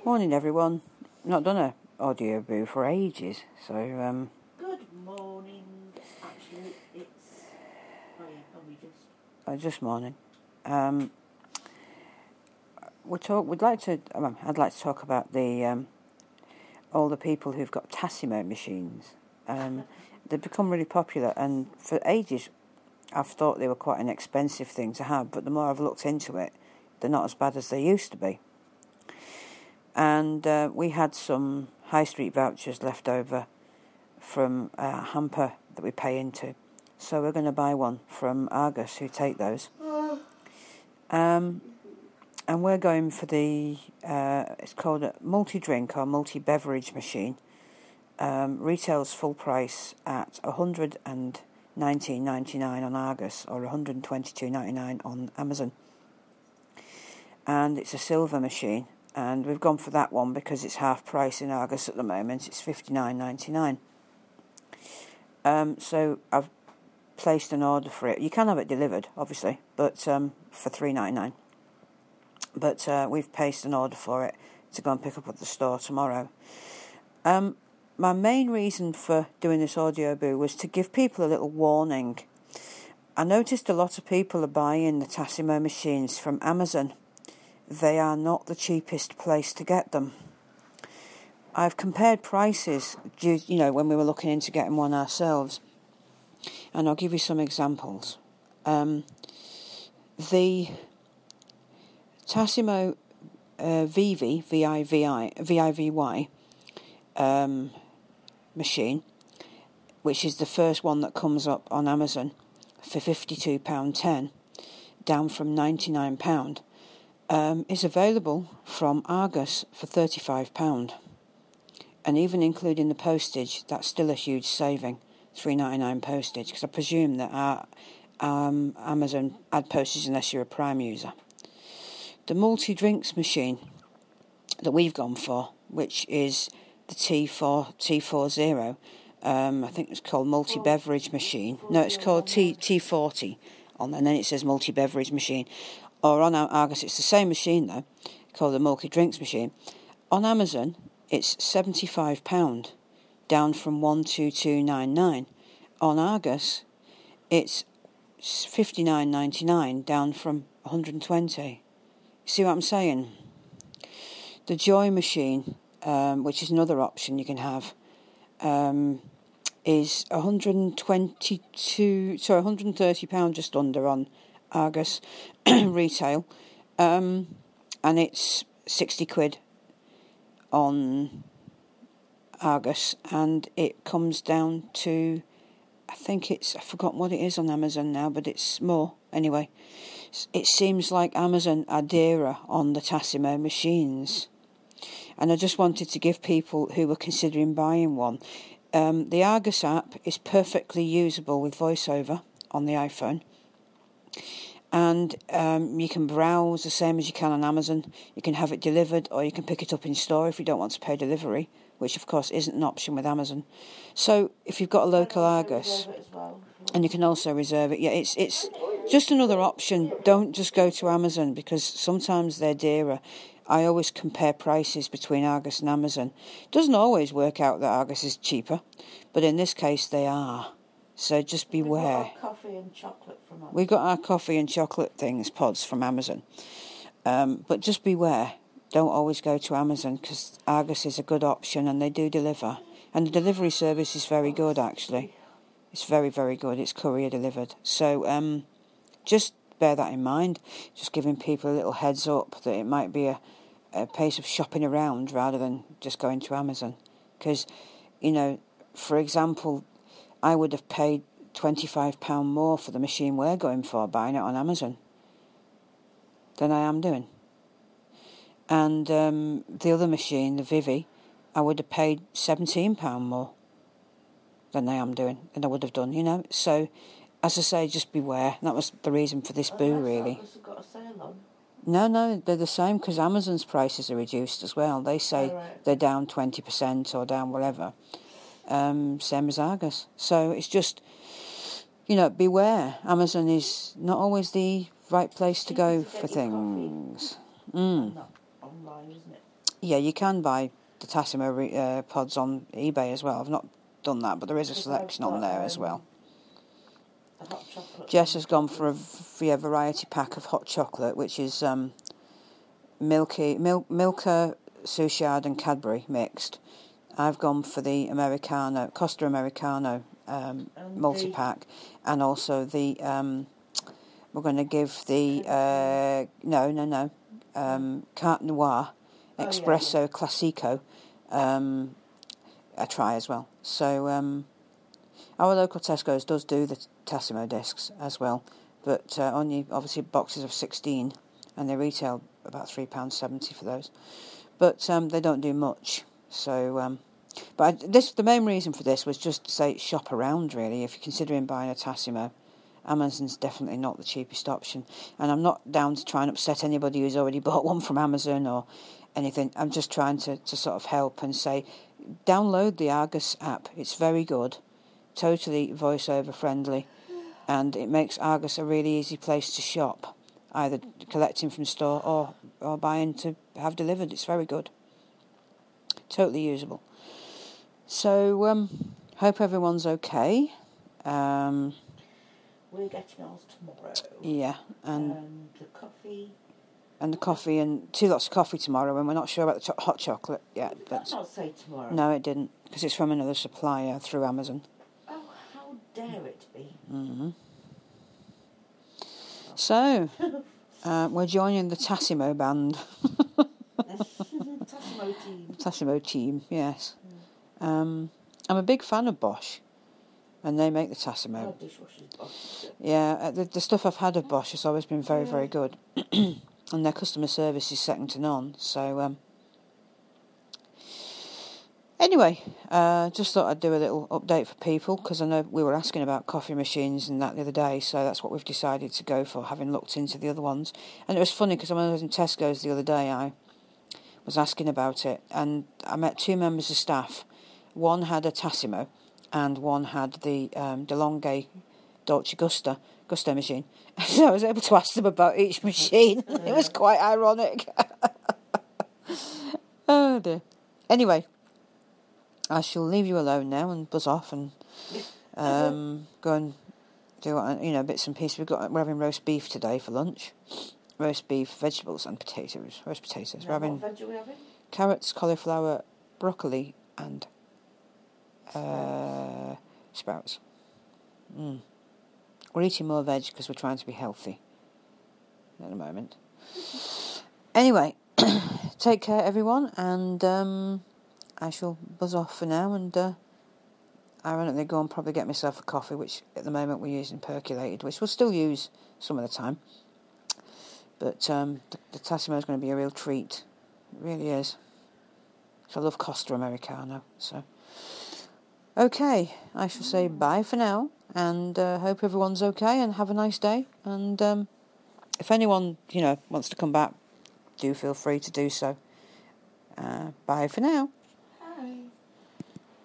Morning, everyone. Not done a audio boo for ages, so Good morning. Actually, it's just morning. We'd like to. I'd like to talk about the all the people who've got Tassimo machines. They've become really popular, and for ages, I've thought they were quite an expensive thing to have. But the more I've looked into it, they're not as bad as they used to be. And we had some high street vouchers left over from a hamper that we pay into. So we're going to buy one from Argos, who take those. And we're going for the, it's called a multi-drink or multi-beverage machine. Retails full price at $119.99 on Argos or $122.99 on Amazon. And it's a silver machine. And we've gone for that one because it's half price in Argos at the moment. It's $59.99. So I've placed an order for it. You can have it delivered, obviously, but for $3.99. But we've placed an order for it to go and pick up at the store tomorrow. My main reason for doing this audio boo was to give people a little warning. I noticed a lot of people are buying the Tassimo machines from Amazon. They are not the cheapest place to get them. I've compared prices, when we were looking into getting one ourselves, and I'll give you some examples. The Tassimo VIVY machine, which is the first one that comes up on Amazon for £52.10, down from £99. Is available from Argos for £35, and even including the postage, that's still a huge saving, $3.99 postage, because I presume that our Amazon add postage unless you're a Prime user. The multi-drinks machine that we've gone for, which is the T40, I think it's called multi-beverage machine. No, it's called T40, and then it says multi-beverage machine. Or on Argos, it's the same machine, though, called the multi-drinks machine. On Amazon, it's £75, down from $122.99. On Argos, it's $59.99, down from $120. See what I'm saying? The Joy machine, which is another option you can have, is £130 just under on Argos retail, and it's £60 on Argos, and it comes down to, I've forgotten what it is on Amazon now, but it's more anyway. It seems like Amazon are dearer on the Tassimo machines, and I just wanted to give people who were considering buying one. The Argos app is perfectly usable with VoiceOver on the iPhone. And you can browse the same as you can on Amazon. You can have it delivered, or you can pick it up in store if you don't want to pay delivery, which of course isn't an option with Amazon. So if you've got a local Argos, and you can also reserve it, it's just another option. Don't just go to Amazon, because sometimes they're dearer. I always compare prices between Argos and Amazon. It doesn't always work out that Argos is cheaper, but in this case they are. So just beware. We've got our coffee and chocolate pods from Amazon. But just beware. Don't always go to Amazon, because Argos is a good option and they do deliver. And the delivery service is very good, actually. It's very, very good. It's courier delivered. So just bear that in mind. Just giving people a little heads up that it might be a pace of shopping around rather than just going to Amazon. Because, for example, I would have paid £25 more for the machine we're going for, buying it on Amazon, than I am doing. And the other machine, the Vivi, I would have paid £17 more than I am doing, than I would have done, So, as I say, just beware. That was the reason for this boo, really. Got a sale on. No, they're the same, because Amazon's prices are reduced as well. They say they're down 20% or down whatever. Same as Argos. So it's just, beware. Amazon is not always the right place to go for things. Not online, isn't it? Yeah, you can buy the Tassimo pods on eBay as well. I've not done that, but there is a Because selection I've on got, there as well. A hot chocolate. Jess has gone for a variety pack of hot chocolate, which is Milka, Sushard and Cadbury mixed. I've gone for the Americano, Costa Americano multi-pack, and also the, we're going to give the, Carte Noire Espresso Classico a try as well. So our local Tesco's does do the Tassimo discs as well, but only obviously boxes of 16, and they retail about £3.70 for those. But they don't do much. So, the main reason for this was just to say shop around. Really, if you're considering buying a Tassimo, Amazon's definitely not the cheapest option. And I'm not down to try and upset anybody who's already bought one from Amazon or anything. I'm just trying to sort of help and say, download the Argos app. It's very good, totally voiceover friendly, and it makes Argos a really easy place to shop, either collecting from store or buying to have delivered. It's very good. Totally usable. So, hope everyone's okay. We're getting ours tomorrow. Yeah, and the coffee. And the coffee, and 2 lots of coffee tomorrow, and we're not sure about the hot chocolate yet. Did that not say tomorrow? No, it didn't, because it's from another supplier through Amazon. Oh, how dare it be? Mm-hmm. So, we're joining the Tassimo band. Tassimo team. Tassimo team, yes. I'm a big fan of Bosch, and they make the Tassimo. Oh, dishwasher's Bosch. Yeah, the stuff I've had of Bosch has always been very, very good. And their customer service is second to none. So, anyway, just thought I'd do a little update for people, because I know we were asking about coffee machines and that the other day, so that's what we've decided to go for, having looked into the other ones. And it was funny, because when I was in Tesco's the other day, I was asking about it, and I met 2 members of staff. One had a Tassimo, and one had the DeLonghi Dolce Gusto machine. So I was able to ask them about each machine. It was quite ironic. Oh dear. Anyway, I shall leave you alone now and buzz off and go and do bits and pieces. We're having roast beef today for lunch. Roast beef, vegetables and potatoes. Roast potatoes. We're having what veg are we having? carrots, cauliflower, broccoli and sprouts. We're eating more veg because we're trying to be healthy at the moment. Anyway, take care everyone, and I shall buzz off for now, and ironically go and probably get myself a coffee, which at the moment we're using percolated, which we'll still use some of the time. But the Tassimo is going to be a real treat. It really is. So I love Costa Americano. So, okay, I shall say bye for now, and hope everyone's okay and have a nice day. And if anyone, wants to come back, do feel free to do so. Bye for now.